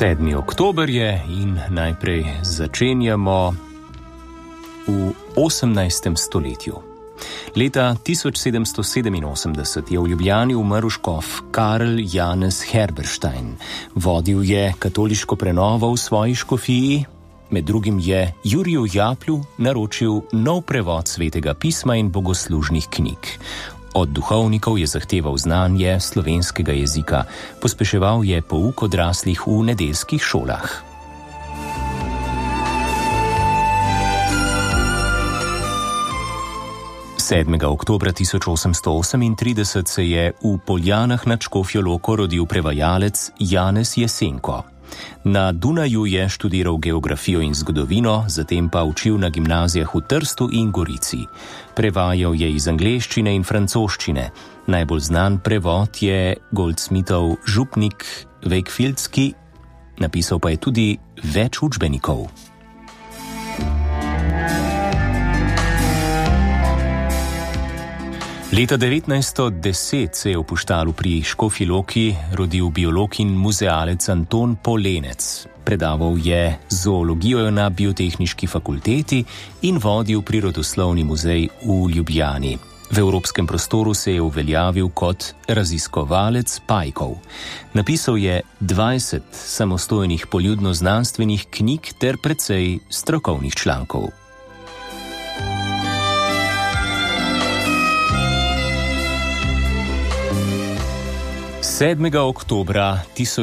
7. oktober je in najprej začenjamo v 18. stoletju. Leta 1787 je v Ljubljani umrl škof Karl Janez Herberstein. Vodil je katoliško prenovo v svoji škofiji, med drugim je Juriju Japlju naročil nov prevod svetega pisma in bogoslužnih knjig. Od duhovnikov je zahteval znanje slovenskega jezika, pospeševal je pouk odraslih v nedeljskih šolah. Oktobra 1838 se je v Poljanah nad Škofjo Loko rodil prevajalec Janez Jesenko. Na Dunaju je študiral geografijo in zgodovino, zatem pa učil na gimnazijah v Trstu in Gorici. Prevajal je iz angleščine in francoščine. Najbolj znan prevod je Goldsmithov Župnik Wakefieldski, napisal pa je tudi več učbenikov. Leta 1910 se je v Puštalu pri Škofji Loki rodil biolog in muzealec Anton Polenec. Predaval je zoologijo na Biotehniški fakulteti in vodil prirodoslovni muzej v Ljubljani. V evropskem prostoru se je uveljavil kot raziskovalec pajkov. Napisal je 20 samostojnih poljudno-znanstvenih knjig ter precej strokovnih člankov. 7. oktobra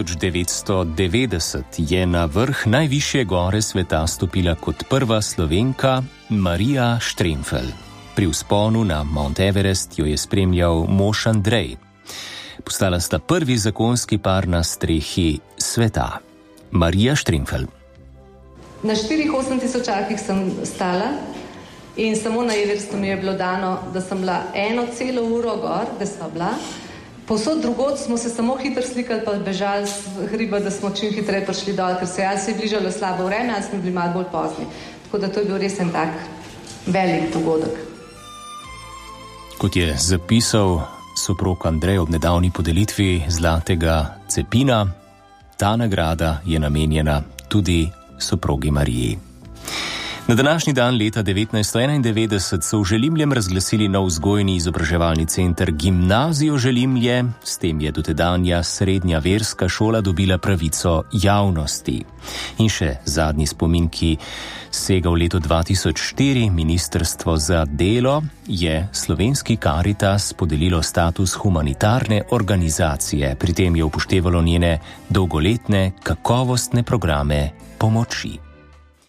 1990 je na vrh najvišje gore sveta stopila kot prva Slovenka Marija Štremfelj. Pri vzponu na Mount Everest jo je spremljal mož Andrej. Postala sta prvi zakonski par na strehi sveta. Marija Štremfelj. Na 4-8 tisočakih sem stala in samo na Everestu mi je bilo dano, da sem bila 1 celo uro gor, da sva bila. Povsod drugod smo se samo hitro slikali pa bežali z hriba, da smo čim hitreje prišli dol, ker se je bližalo slabo vreme, ali smo bili malo bolj pozni. Tako da to je bil res en tak velik dogodek. Kot je zapisal soprog Andrej ob nedavni podelitvi zlatega cepina, ta nagrada je namenjena tudi soprogi Mariji. Na današnji dan leta 1991 so v Želimljem razglasili nov vzgojni izobraževalni center Gimnazijo Želimlje, s tem je dotedanja srednja verska šola dobila pravico javnosti. In še zadnji spomin, ki sega v leto 2004, Ministrstvo za delo je Slovenski Karitas podelilo status humanitarne organizacije, pri tem je upoštevalo njene dolgoletne kakovostne programe pomoči.